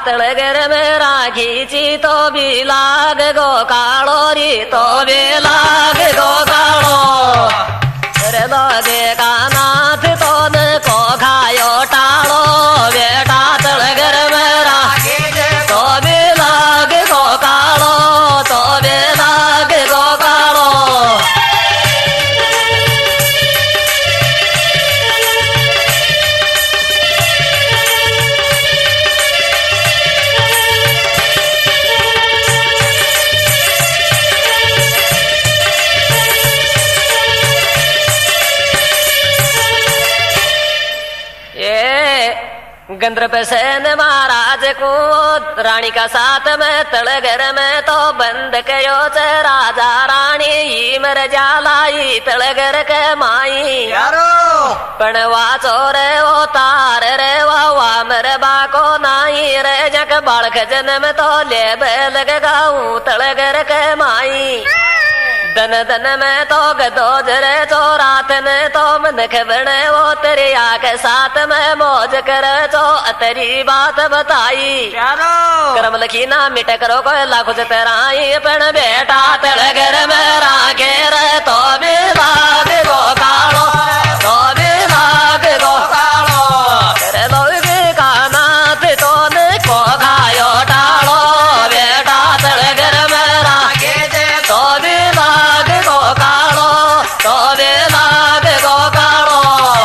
तलगर में राखी ची तो भी लाग गो कालो री तो भी लाग गो कालो रे दोगे का नाथ तो न को खायो टालो बेटा तलगर में राखी तो भी लाग गो कालो तो भी लाग गो कालो गंद्रप सेन महाराज को रानी का साथ में तलगर में तो बंद कयो च राजा रानी ही मर जालाई तलगर के माई पणवा चोरे वो तार रे वावा मर बाको नाई रे जक बालक जन्म तो ले लग गाऊं तलगर के माई दन दन में तो गदो जरे चो रात ने तो मनख बने वो तेरी आके साथ में मौज कर चो तेरी बात बताई करम लखी ना मिट करो को लाखो तेराई पण बेटा तलगर में राखे रे तो भी लाग गो कालो तो भी लाग गो कालो तेरे लोग का नाथ तो ने को खायो टालो बेटा तलगर में राखे तो भी लाग गो कालो तो भी लाग गो कालो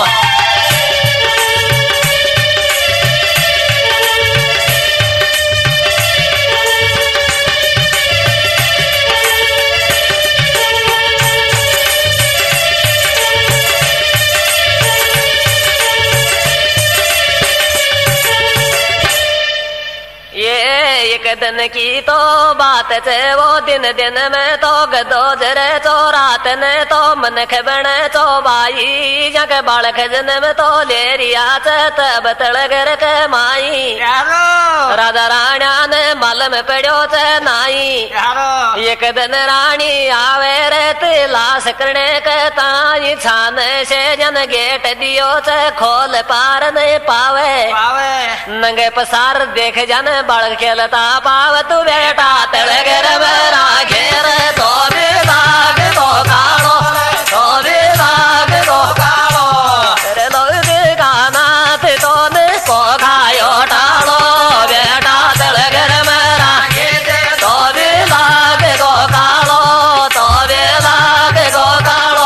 एक दिन की तो बात छे वो दिन दिन में तो गदो जरे चो रात ने तो मनख बने चो बाई जग बालक जन्म तो ले रिया च तब तलगर के माई राजा राणा ने मल में पड़ो च नाई एक दिन रानी आवे रे तिला सकने के ताई छान से जन गेट दियो च खोल पार नहीं पावे नंगे पसार देख जन बालक खेलता पाव तू बेटा तलगर में राखे रे तो भी लाग गो कालो तो भी लाग गो कालो तेरे लोग का नाथ तो ने को खायो टालो बेटा तलगर में राखे तो भी लाग गो कालो तो भी लाग गो कालो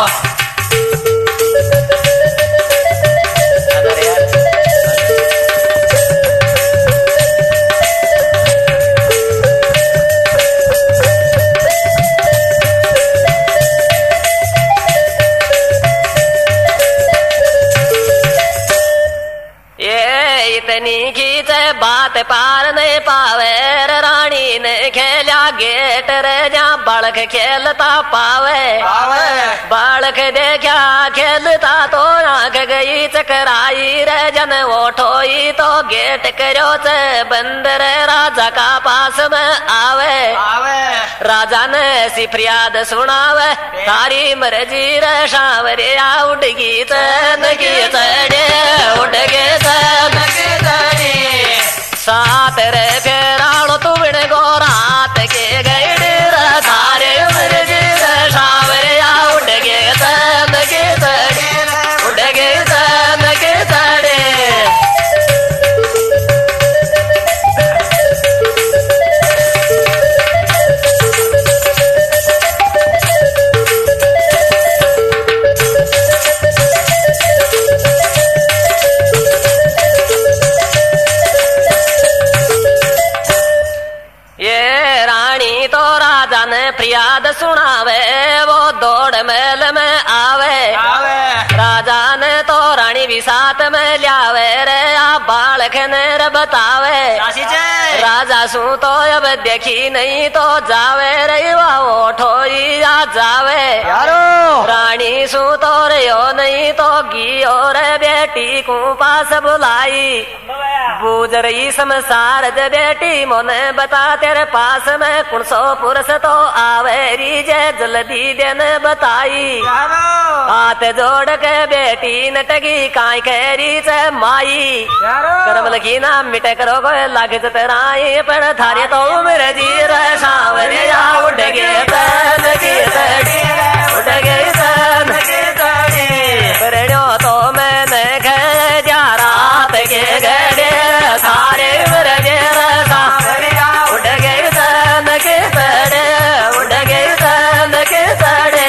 इतनी खींच बात पार नहीं पावे रानी ने खेला गेट रे जा बालक खेलता पावे बालक देखा खेलता तो आंख गई चकराई रे जन ओठोई तो गेट करो चे बंद रे राजा का पास में आवे राजा ने सी फरियाद सुनावे तारी मर्जी रे शावरिया उड़ गई चन की चढ़े उड़ गए सात रे फेरालो तू बिन गो रात के गई सारे मर्जी रे शावरिया उड़ गए चन की चढ़े उड़ गए चन की चढ़े फरियाद सुनावे वो दौड़ महल में आवे राजा ने तो रानी भी साथ में लियावे रे आ बालक ने रे बतावे राजा सू तो अब देखी नहीं तो जावे रे वो ठोई आ जावे रानी सू तो रहो नहीं तो गियो रे बेटी को पास बुलाई बूझ रही संसार ज बेटी मोने बता तेरे पास में कुण सो पुरुष तो आवेरी जे जल्दी देन बताई हाथ जोड़ के बेटी नटगी का नाई करी च माई करम लगी ना मिट करो को लाग जतराई पर थारे तो मेरे जीर सावरिया उड़ गए तन की तड़ी उड़ गए तन की तड़ी परण्यो तो मैंने गए जा रात के गड़े थारे मेरे जीर सावरिया उड़ गए तन की तड़े उड़ गए तन की तड़े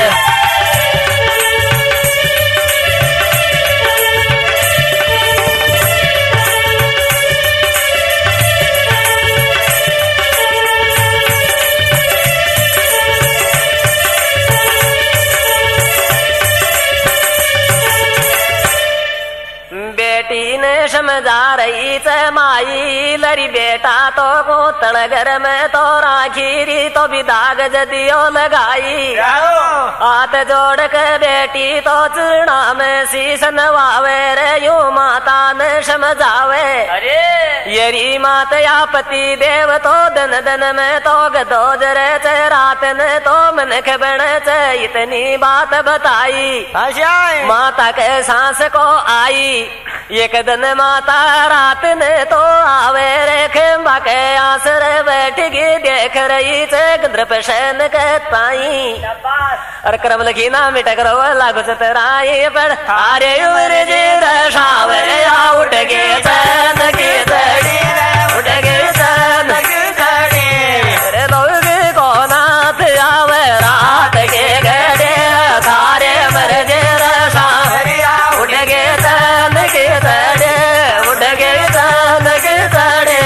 बेटी ने समझा रही च माई लरी बेटा तो को तड़गर में तो राखीरी तो भी दाग जदियो लगाई हाथ जोड़ के बेटी तो चूर्णा में शीश नवावे रे यू माता ने समझावे अरे यरी मात या पति देव तो दन दन में तो गदो जरे च रात ने तो मन खबण च इतनी बात बताई माता के सांस को आई एक दिन माता रात ने तो आवे रे खेम्बा के आसर बैठ गई देख रही चे गंद्र पशन के ताई और करम लगी ना मिट करो लागू चतराई पर अरे उरे जी रशावे या उठ गए चन की तड़ी उठ गए चन की तड़ी रे लोग को नाथ आवे रात के गड़े सारे मर जे रशावे या उठ गए चन की तड़ी उठ गए चन की तड़ी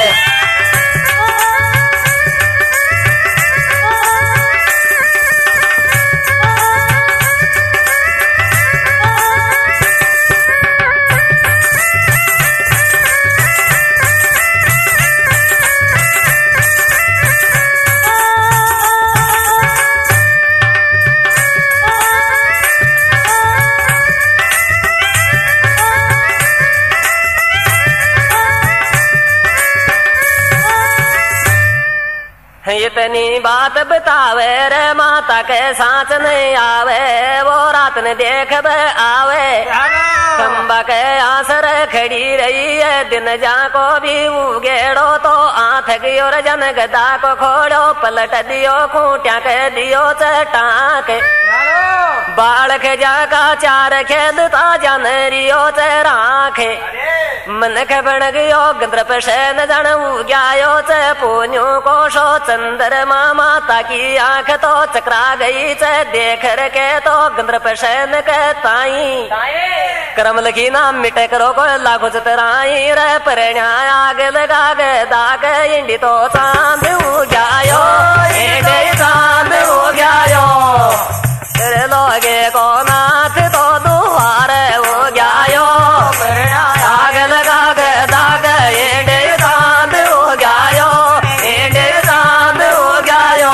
इतनी बात बतावे रे माता के सांच नहीं आवे वो रात ने देख आवे खम्बा के आसर खड़ी रही है दिन जा को भी उगेड़ो तो आथ गयो रे जन गदा को खोड़ो पलट दियो खूंट्या के दियो चटाक बाल के जाका चार खेदता जन रियो च राखे मन के बन गयो गंद्र पशन जन उग्यायो च पून्यो कोशो चंद्रमा माता की आंख तो चकरा गई च देख रखे तो गंद्र पशन के ताई करम लगी ना मिट करो को लागो चतराई रे परण्या आग लगा गे दाग इंडी तो चांद उग्यायो एडे चांद उग्यायो तेरे लोगे को नाथ तो दुआर उग्यायो परण्या आग लगा गे दाग एडे चांद उग्यायो एडे चांद उग्यायो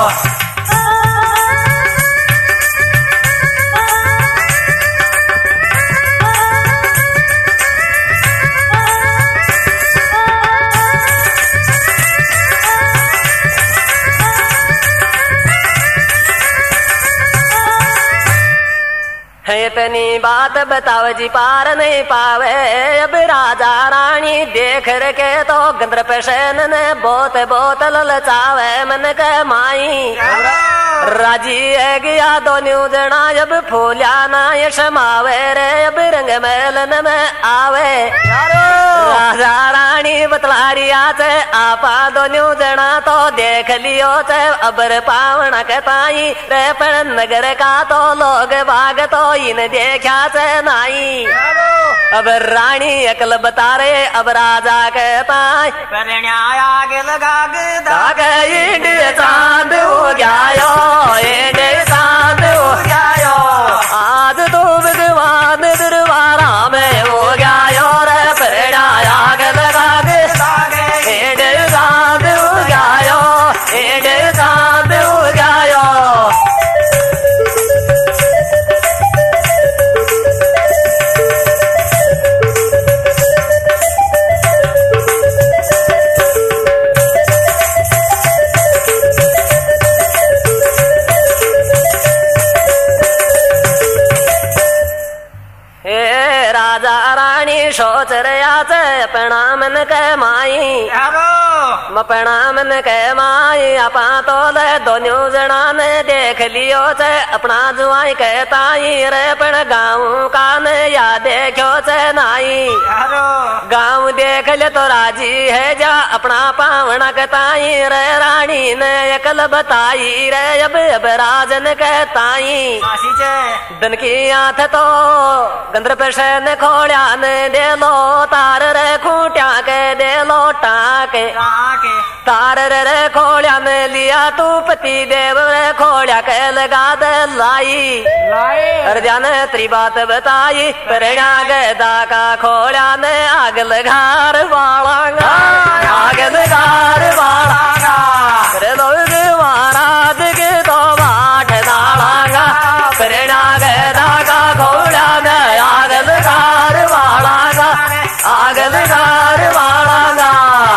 इतनी बात बताओ जी पार नहीं पावे अब राजा रानी देख रखे तो गंद्र पशन ने बहुत बहुत ललचावे मन के माई राजी है गया दोनों जना अब फूलिया ना यशमावे रे अब रंग मेलन में आवे राजा रानी बतला रिया चे आपा दोनों जना तो देख लियो चे अबर पावना के ताई रे पर नगर का तो लोग भाग तो इन देखा चे नाई अब रानी अकल बता रे अब राजा के ताई आगे लगा दाग इंड चांद हो गया इंड चांद हो गया आज तो भगवान दरबारा में हो गया रे परण्या आग लगा इंड चांद हो गया इंड चांद हो गया राजा रानी सोच रहा थे अपना मन के माई अपना मन के माई अपा तो ले दोनों जना ने देख लियो थे अपना जुआई कहता रे पण गाँव का ने या देखो थे नाई गाँव देख ले तो राजी है जा अपना पावना कहताई रे रानी ने अकल बताई रे अब राजन कहताई दन की आंख तो गंद्र पे ने खोड़ा ने दे लो तार रे खूट्या के दे लो टाके तार रे खोड़ा में लिया तू पति देव रे खोड़ा के लगा दे लाई अर्जन त्री बात बताई प्रणा गदा का खोड़ा ने आग लगार वाला आग लगार वाला लोग महाराज के तो बाट नालागा प्रणा गदा का खोड़ा ने आग लगार वाला आग लगार वाला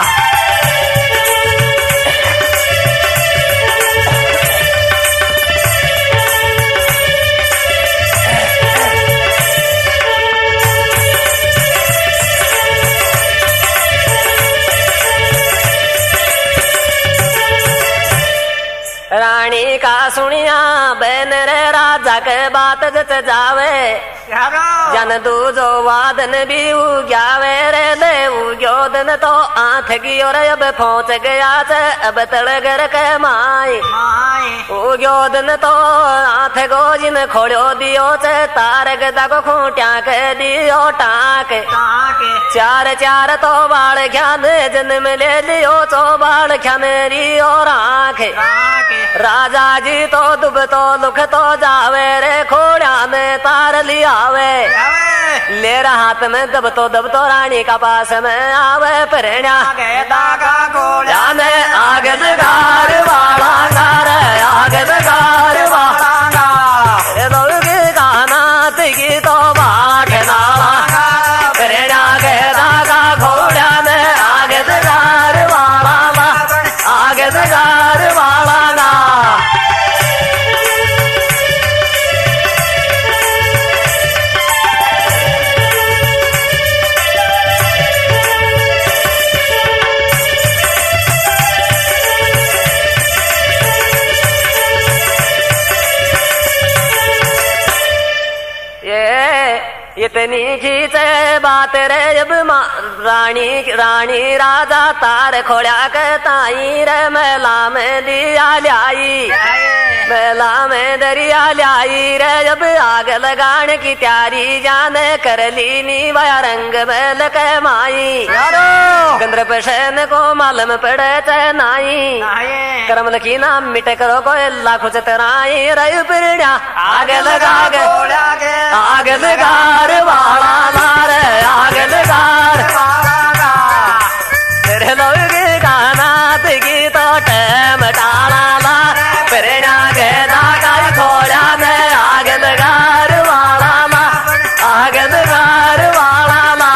रानी का सुनिया बहन रे राजा के बात जच जावे जन दू जो वादन भी उग्यावे रे ले उग्योदन तो आंख की और अब पहुंच गया थे अब तड़गर के माई उग्योदन तो आंख गोजिन खोड़ो दियो चे तार गदा को खूट्या के दियो टाक चार चार तो बाल ख्यान जन्म ले लियो तो बाल ख्यान रियो राख राजा जी तो दुब तो लुख तो जावे रे खोड़ा में तार लियावे ले रहा हाथ में दब तो रानी का पास में आवे प्रणा खोड़ा में आग लगार वाला गार आग लगार वाला गाना की तो बाट नाला प्रणा के दागा घोड़ा में आग लगार वाला आग लगार वाला इतनी खींचे बात रे जब रानी राजा तार खोड़ा कहताई रे मेला में दिया लाई मेला में दरिया लाई रे जब आग लगाने की तैयारी जाने कर ली नी वया रंग मेल के माई गंद्र पेशन को मालूम पड़े चे नाई करम लकी नाम मिटे करो को लाखों चतराई रयु पिरड़ा आग लगा आग लगार वाला नार आग लगार तेरे लोग गाना की तो टैम टाला ला प्रेरणा के दागा खोड़ा में आग लगार वाला ला आग लगार वाला ला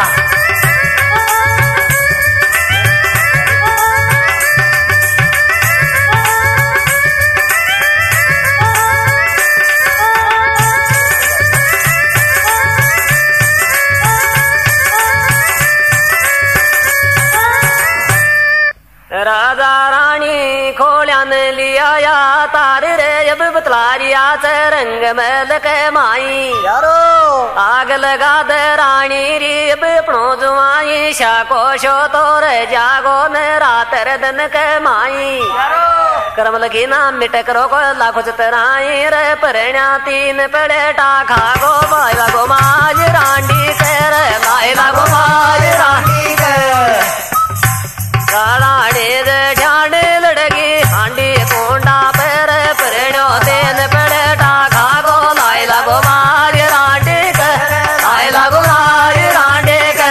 राजा रानी खोड़ा ने लिया या तार रे जब बतलारिया से रंग मैल के माई आग लगा दे रानी री अब अपनो जुआई शाको शो तो रे जागो ने रात दिन के माई करम लगी नाम मिट करो को लाखों चतराई रे प्रणा तीन पड़े टाखा गो बाइला गो माज रांडी से रे लाइला गो माज रांडी से रानी ध्यान लड़गी हांडी कोंडा पर प्रणो तेन पड़े टाखा गो लाइला गो माज रांडी के लाइला गो माज रांडी के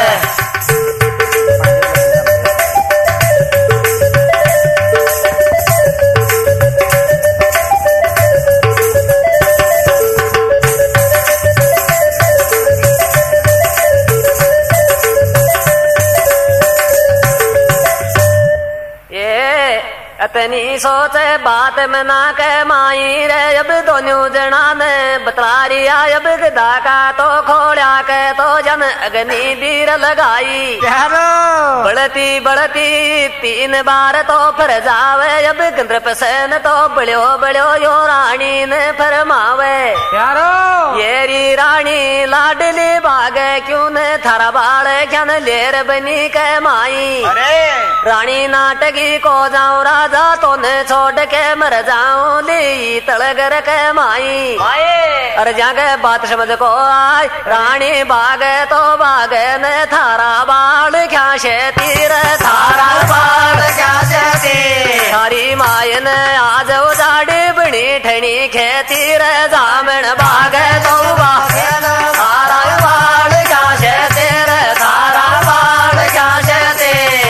अतनी सोचे बात में ना के माई रे अब दोनों जना ने बतलारिया अब गदा का तो खोड़ा के जन अग्नि बीर लगाई बढ़ती बढ़ती 3 बार तो फर जावे अब गंद्रप सेन तो बड़ो बड़ो यो रानी ने फरमावे येरी रानी लाडली बागे क्यों ने थारा बाल ज्ञान लेर बनी के माई रानी नाटकी को जाऊं राजा तो ने छोड़ के मर जाऊं ली तलगर के माई अरे जाके बात समझ को आय रानी बागे तो बागे ने थारा बाल क्या से तीर थारा बाल क्या से तीर थारी माय ने आज उजाड़ी बनी ठनी खेती रे जामन बागे तो बागे थारा बाल क्या से तीर थारा बाल क्या से तीर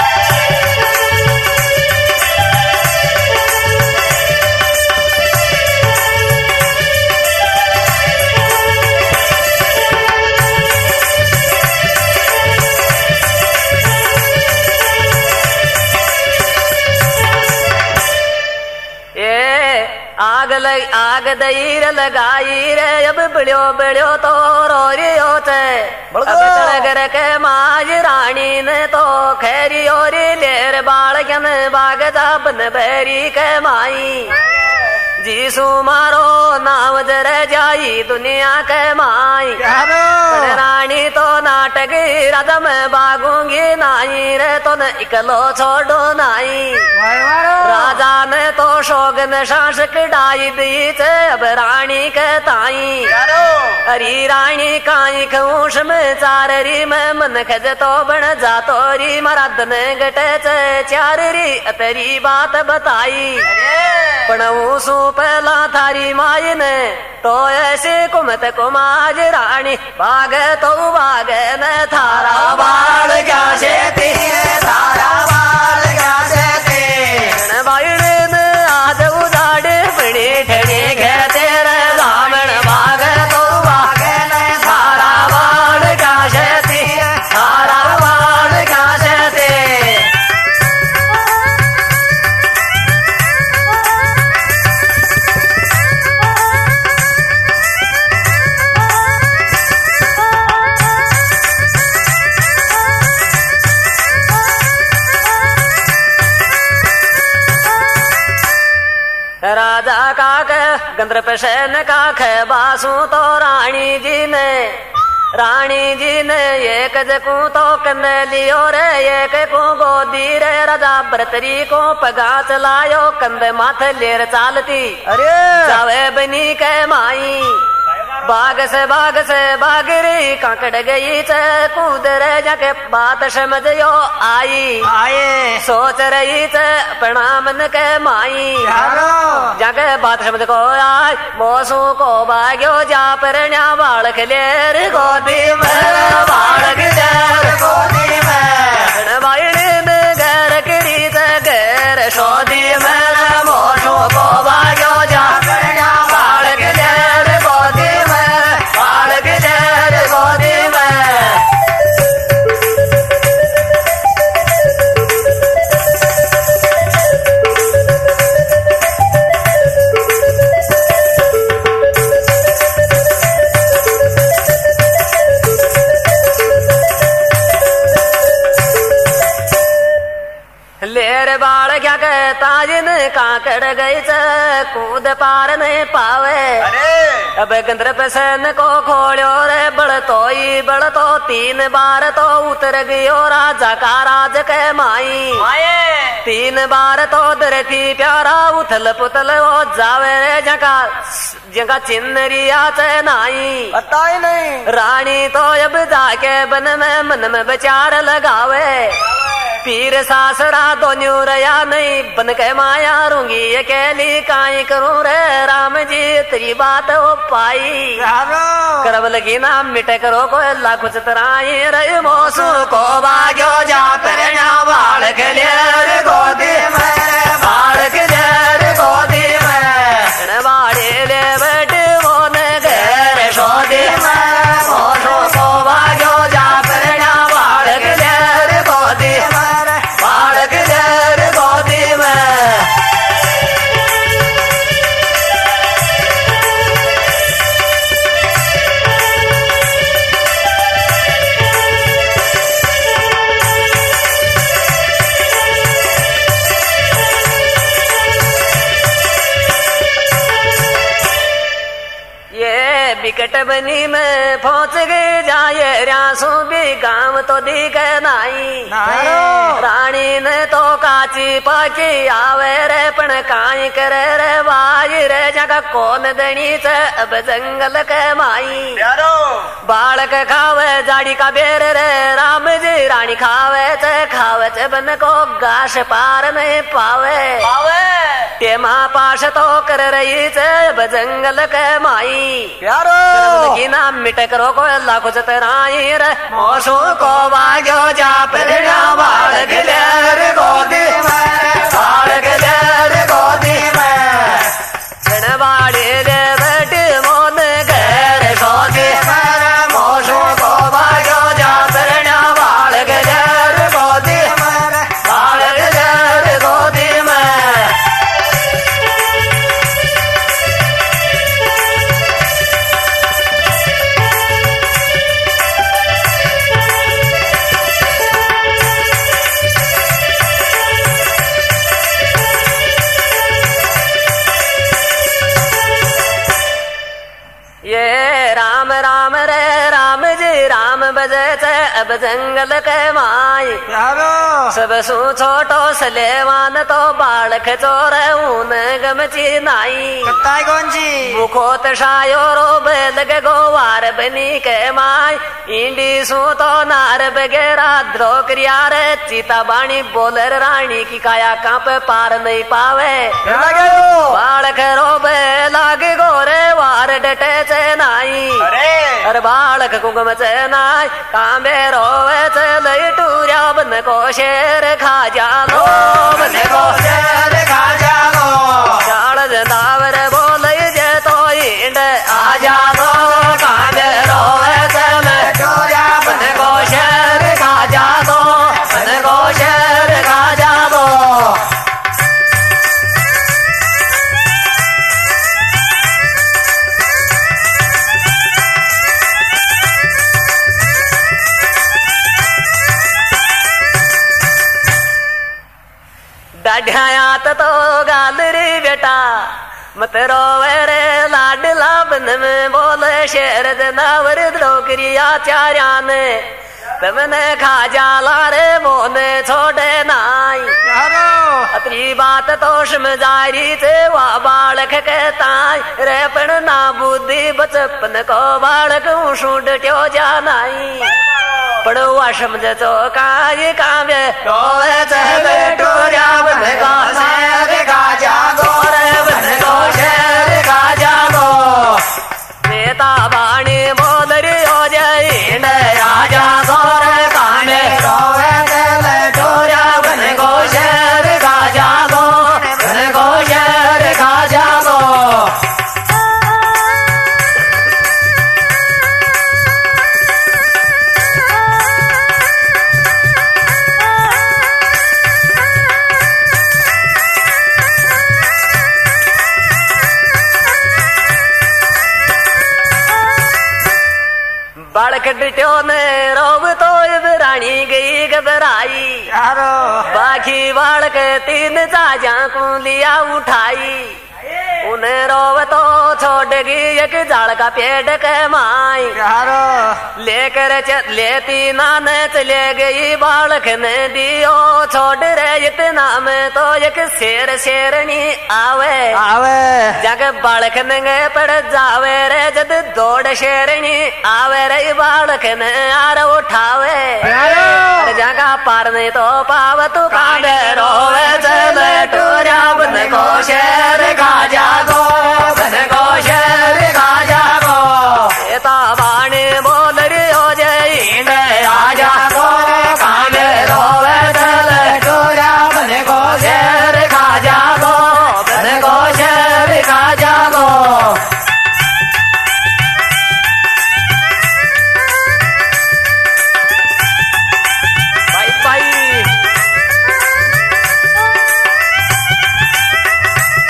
आग दईर लगाई रे अब बड़ो बड़ो तो रोरियो थे अब तलगर के माज रानी ने तो खैरी और लेर बाल ज्ञान बाग बन बैरी के माई जीसु मारो नाम जर जाई दुनिया के माई रानी तो नाटक राधा मैं बागूंगी नाई रे तो न इकलो छोड़ो नाई राजा ने तो शोगन शासक डाई दी थे अब रानी के ताई अरी रानी काई खूश में चाररी में मन खज तो बन जा तोरी मराद ने गटे चार री अतरी बात बताई पणऊ सु पहला थारी माई ने तो ऐसे कुमत कुमाज रानी बाग तो बाग न थारा बाल क्या से थारा बाल क्या से बाइड ने आज उजाड़े बड़ी ठड़ी घे तेरे रामण बाग तो बाग न थारा बाल क्या से थारा बाल क्या से राजा काक गंद्रप सेन काख बासु तो रानी जी ने एक जकू तो कंदलियो रे एक को गोदी रे राजा बरतरी को पगा चलायो कंद माथे लेर चालती अरे जावे बनी के माई बाग से बागरी काकड़ गई चे कूद रे जाके बात समझयो आए सोच रही चे अपना मन के माई जाके बात समझ को आय मोसू को बाग्यो जा परण्या बाल खलेर गोदी में बाल खलेर गोदी में बाइड़ी में घर करी चे घर सोदी में मोसू को बाग्यो जा परण्या बाल खलेर गोदी लेर बाल क्या कहता जिन काकड़ गई कूद पार नहीं पावे अब गंद्रप सेन को खोलो रे बड़ तो 3 बार तो उतर गयो राजा का राज के माई 3 बार तो धरती प्यारा उथल पुथल हो जावे रे जगा चिन्हरिया चे नाई बताई नहीं रानी तो अब जाके बन में मन में विचार लगावे पीर सासरा दोन्यू रया नहीं बन के माया रूंगी अकेली काई करूं रे राम जी तेरी बात हो पाई करब लगी ना मिटे करो को अल्लाह कुछ तराई रे मोसू को बाग्यो जा परण्या बाल के लिए गोदी में बाल के लिए गोदी में बाड़े ले बैठ वो न घर सोदी में मोसू को बाग्यो जा परण्या बाल के लिए गोदी में संकट बनी में पहुंच गए जाए रासू भी गांव तो दिख नाई रानी ने तो काची पाकी आवे रे पण काई करे रे भाई रे जगह कौन दणी से अब जंगल के माई बालक खावे जाड़ी का बेर रे राम जी रानी खावे चे बन को घास पार नहीं पावे ते माँ पाश तो कर रही चे अब जंगल के माई की नाम मिट करो को लाखो चतराई रे मोसो को वाग्यो जा परना बालक लेर गोदी में बालक लेर गोदी में जनवाड़ी ले बैठ मोन घर गोदी में मोसो को वाग्यो जा परना बालक लेर गोदी में बालक लेर गोदी में ये राम राम रे राम जी राम बजे चे अब जंगल के माई सब सु छोटो सलेवान तो बालक चोर ऊन गमची नाई कौन जी मुखो तशायो रोब लग गोवार बनी के माई इंडी सु तो नार बगेरा द्रो क्रिया रे चीता बाणी बोलर रानी की काया कांप पार नहीं पावे बालक रोब लाग गोरे वार डटे चे नाई अरे बालक कुंगम चे नाई कांबे रोवे चे लई टूर्या बन को शेर खा जालो बन को शेर खा जालो चाल जनावर बोले जे तो इंड आ जालो कांबे रोवे चे लई टूर्या बन को शेर खा जालो बन को शेर खा जालो डाढ़ियात तो गाल रे बेटा मत रोवे रे लाडला बन में बोले शेर जनावर द्रोकरिया चार्या ने तमने खा जाला रे मोने छोड़े नाई अपनी बात तो समझारी थे वह बालक कहताई रे पण ना बुद्धि बचपन को बालक उसूड ट्यो जानाई पड़ुआ समझ तो काय काव्य रोवे चले टोरिया बन को शेर खा जागो रे बन को शेर खा जागो नेता बाणी बोल रे हो जाए आ जागो रे काने रोवे चले टोरिया बन को शेर खा जागो बन को शेर खा जागो बालक डिट्यो ने रोब तो रानी गई घबराई बाकी बालक तीन चाजा को लिया उठाई उन्हें रोब तो छोड़ गई एक झाड़ का पेड़ के माई लेकर लेती नाने चले गई बालक ने दियो छोड़ रे इतना में तो एक शेर शेरनी आवे जग बालक ने पड़ जावे रे जद दौड़ शेरनी आवे रे बालक ने आर उठावे जगह पार नहीं तो पाव तू कांदे रोवे चले टूरिया बन को शेर खा जागो बन को शेर खा जागो एता बाणी बोल रे हो जाए आ जागो कांदे रोवे चले टूरिया बन को शेर खा जागो बन को शेर खा जागो बाई बाई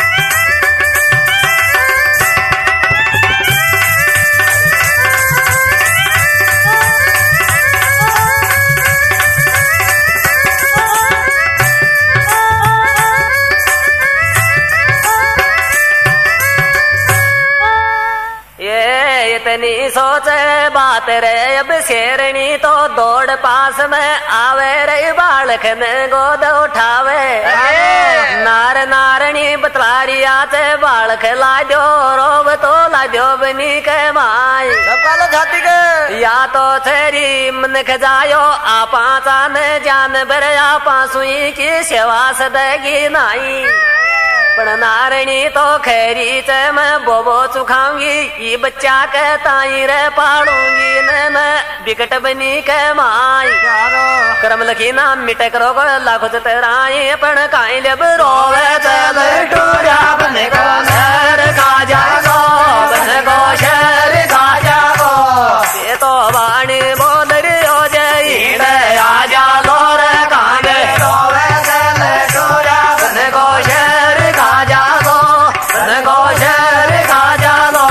बात रे अब शेरनी तो दौड़ पास में आवे रे बालक ने गोद उठावे नार नारणी बतलारिया ते बालक लाजो रोब तो लाजो बनी के माई जाती के या तो थेरी मन खजायो आपा चान जान बर आपा सुई की सेवा सदगी नाई पण नारणी तो खैरी च मैं बोबो चुखाऊंगी ये बच्चा के ताई रे पालूंगी न बिकट बनी के माई करम लखी ना मिटे करो को लाखो तराई पण काई लब रोवे चल टूरा बन को शहर खाजा को बन को शहर खाजा को ये तो वाणी बोल रियो जई आजा लोर कांगे रोवे चल टूरा बन को शहर खाजा को बन को शहर खाजा को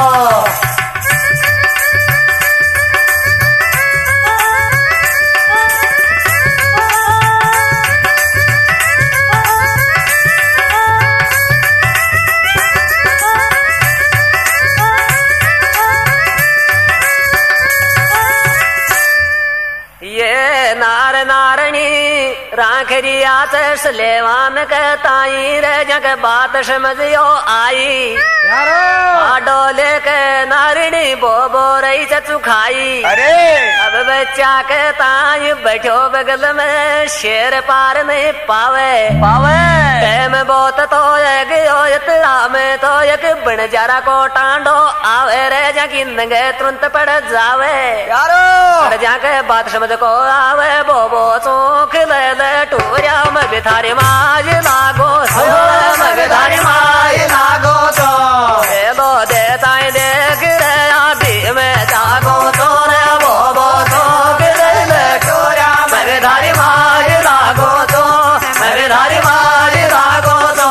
ये नार नारणी राखरिया सलेवान के ताई रे जग बात समझियो आई डोले के नारणी बोबो रही चचु खाई अरे अब बच्चा के ताई बैठो बगल में शेर पार नहीं पावे टाइम बहुत तो एक इतना में तो एक बन जारा को टांडो आवे रे जाकी नंगे तुरंत पड़ जावे पड़ जाके बात समझ को आवे बोबो चौक ले ले टूरिया में बिथारी माज लागो में बिथारी माज लागो तो लो देता देख रे आदि में जागो तो रे बोबो चौक ले ले टूरिया में बिथारी माज लागो तो में बिथारी माज लागो तो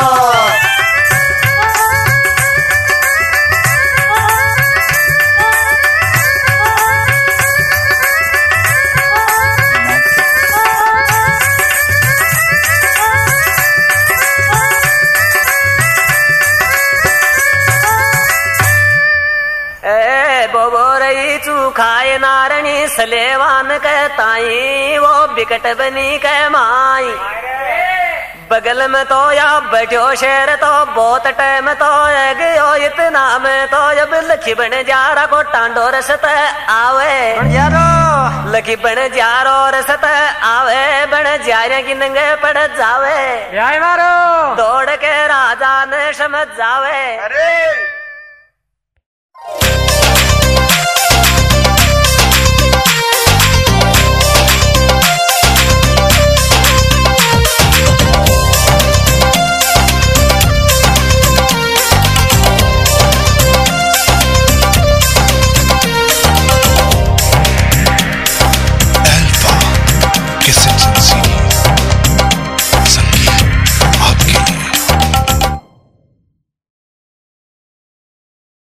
खाए नारणी सलेवान के ताई वो बिकट बनी के माई बगल में तो या बैठो शेर तो बहुत टाइम तो गयो इतना में तो जब लखी बन जा रहा को टांडो रसत आवे लखी बन जा रो रसत आवे बन जा रहे की नंगे पड़ जावे मारो दौड़ के राजा ने समझ जावे अरे